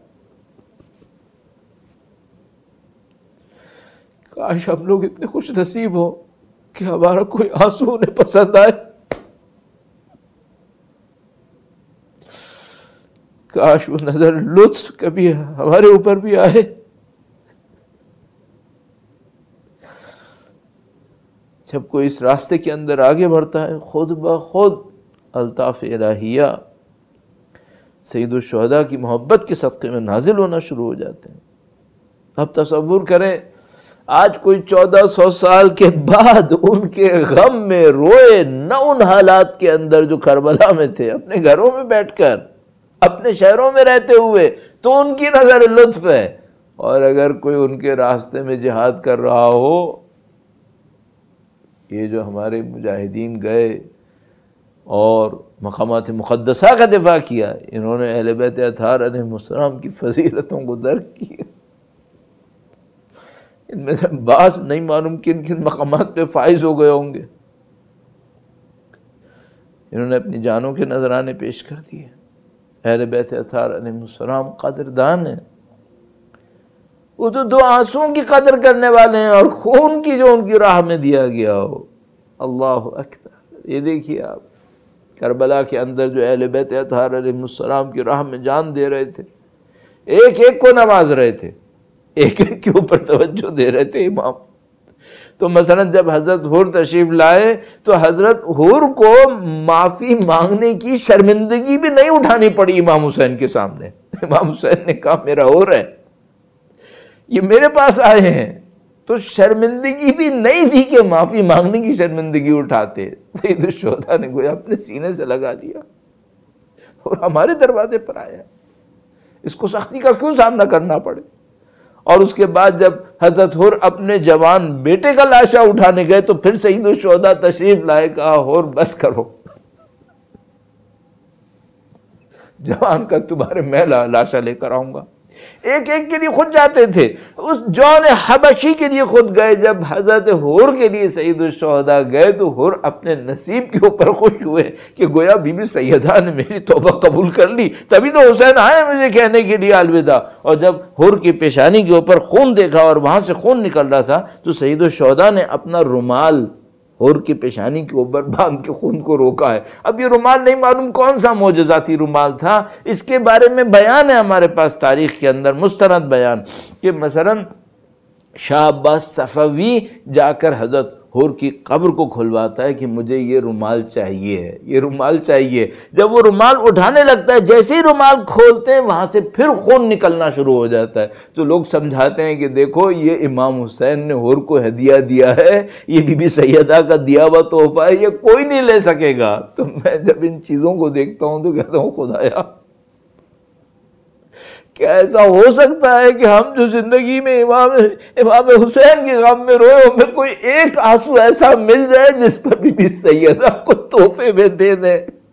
کاش ہم لوگ اتنے خوش نصیب ہو کہ ہمارا کوئی آنسو انہیں پسند آئے، کاش وہ نظر لطف کبھی ہمارے اوپر بھی آئے۔ جب کوئی اس راستے کے اندر آگے بڑھتا ہے، خود بخود الطاف الہیہ سید الشہداء کی محبت کے صدقے میں نازل ہونا شروع ہو جاتے ہیں۔ اب تصور کریں، آج کوئی چودہ سو سال کے بعد ان کے غم میں روئے نہ ان حالات کے اندر جو کربلا میں تھے، اپنے گھروں میں بیٹھ کر، اپنے شہروں میں رہتے ہوئے، تو ان کی نظر لطف ہے۔ اور اگر کوئی ان کے راستے میں جہاد کر رہا ہو، یہ جو ہمارے مجاہدین گئے اور مقامات مقدسہ کا دفاع کیا، انہوں نے اہل بیت اطہار علیہ السلام کی فضیلتوں کو درک کیا، ان میں سے بعض نہیں معلوم کن کن مقامات پہ فائز ہو گئے ہوں گے۔ انہوں نے اپنی جانوں کے نذرانے پیش کر دیے۔ اہل بیت اطہار علیہ السلام قدردان ہیں، وہ تو دو آنسوؤں کی قدر کرنے والے ہیں، اور خون کی جو ان کی راہ میں دیا گیا ہو۔ اللہ اکبر! یہ دیکھیے آپ، کربلا کے اندر جو اہل بیت اطہار علیہ السلام کی راہ میں جان دے رہے تھے، ایک ایک کو نواز رہے تھے، ایک ایک کے اوپر توجہ دے رہے تھے امام۔ تو مثلا جب حضرت حور تشریف لائے تو حضرت حور کو معافی مانگنے کی شرمندگی بھی نہیں اٹھانی پڑی امام حسین کے سامنے۔ امام حسین نے کہا میرا حور ہے، یہ میرے پاس آئے ہیں، تو شرمندگی بھی نہیں دی کہ معافی مانگنے کی شرمندگی اٹھاتے۔ سید الشہداء نے گویا اپنے سینے سے لگا دیا اور ہمارے دروازے پر آیا، اس کو سختی کا کیوں سامنا کرنا پڑے؟ اور اس کے بعد جب حضرت حور اپنے جوان بیٹے کا لاشا اٹھانے گئے تو پھر سید الشہداء تشریف لائے، کہا حور بس کرو، جوان کا تمہارے میں لاشا لے کر آؤں گا۔ ایک ایک کے لیے خود جاتے تھے، اس جون حبشی کے لیے خود گئے۔ جب حضرت حور کے لیے سید الشہداء گئے تو حور اپنے نصیب کے اوپر خوش ہوئے کہ گویا بی بی سیدہ نے میری توبہ قبول کر لی، تبھی تو حسین آئے مجھے کہنے کے لیے الوداع۔ اور جب حور کی پیشانی کے اوپر خون دیکھا اور وہاں سے خون نکل رہا تھا تو سید الشہداء نے اپنا رومال حور کی پیشانی کے اوپر باندھ کے خون کو روکا ہے۔ اب یہ رومال نہیں معلوم کون سا معجزاتی رومال تھا، اس کے بارے میں بیان ہے ہمارے پاس تاریخ کے اندر، مستند بیان، کہ مثلا شاہ عباس صفوی جا کر حضرت حور کی قبر کو کھلواتا ہے کہ مجھے یہ رومال چاہیے ہے، یہ رومال چاہیے۔ جب وہ رومال اٹھانے لگتا ہے، جیسے ہی رومال کھولتے ہیں وہاں سے پھر خون نکلنا شروع ہو جاتا ہے۔ تو لوگ سمجھاتے ہیں کہ دیکھو یہ امام حسین نے حور کو ہدیہ دیا ہے، یہ بی بی سیدہ کا دیا ہوا تحفہ ہے، یہ کوئی نہیں لے سکے گا۔ تو میں جب ان چیزوں کو دیکھتا ہوں تو کہتا ہوں خدایا کیا ایسا ہو سکتا ہے کہ ہم جو زندگی میں امام امام حسین کے غم میں روئے ہمیں کوئی ایک آنسو ایسا مل جائے جس پر بی بی سیدہ کو تحفے میں دے دیں؟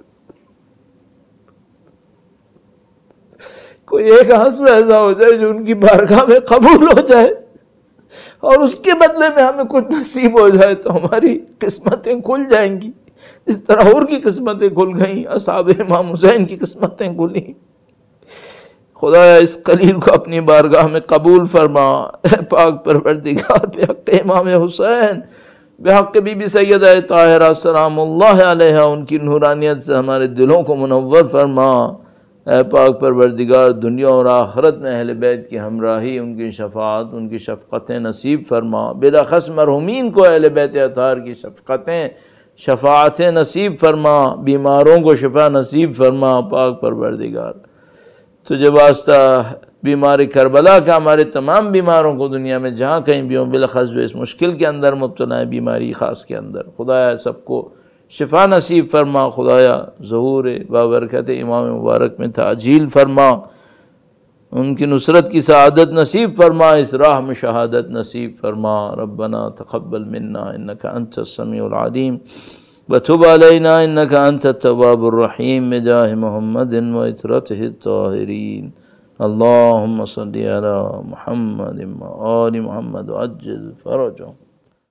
کوئی ایک آنسو ایسا ہو جائے جو ان کی بارگاہ میں قبول ہو جائے اور اس کے بدلے میں ہمیں کچھ نصیب ہو جائے تو ہماری قسمتیں کھل جائیں گی، اس طرح اور کی قسمتیں کھل گئیں، اصحاب امام حسین کی قسمتیں کھلیں۔ خدایا اس قلیل کو اپنی بارگاہ میں قبول فرما، اے پاک پروردگار، بحق امام حسین، بحق بی بی سیدہ طاہرہ سلام اللہ علیہ، ان کی نورانیت سے ہمارے دلوں کو منور فرما۔ اے پاک پروردگار، دنیا اور آخرت میں اہل بیت کی ہمراہی، ان کی شفاعت، ان کی شفقتیں نصیب فرما۔ بالاخص مرحومین کو اہل بیت اطہار کی شفقتیں، شفاعتیں نصیب فرما، بیماروں کو شفا نصیب فرما۔ پاک پروردگار تجھے واسطہ بیمار کربلا کا ہمارے تمام بیماروں کو دنیا میں جہاں کہیں بھی ہوں، بالاخص جو اس مشکل کے اندر مبتلا ہے، بیماری خاص کے اندر، خدایا سب کو شفا نصیب فرما۔ خدایا ظہور بابرکت امام مبارک میں تعجیل فرما، ان کی نصرت کی سعادت نصیب فرما، اس راہ میں شہادت نصیب فرما۔ ربنا تقبل منا انک انت السمیع العلیم وتب علینا انک انت التواب الرحیم بجاہ محمد وعترتہ الطاہرین۔ اللہم صلی علی محمد وآل محمد وعجل فرجهم۔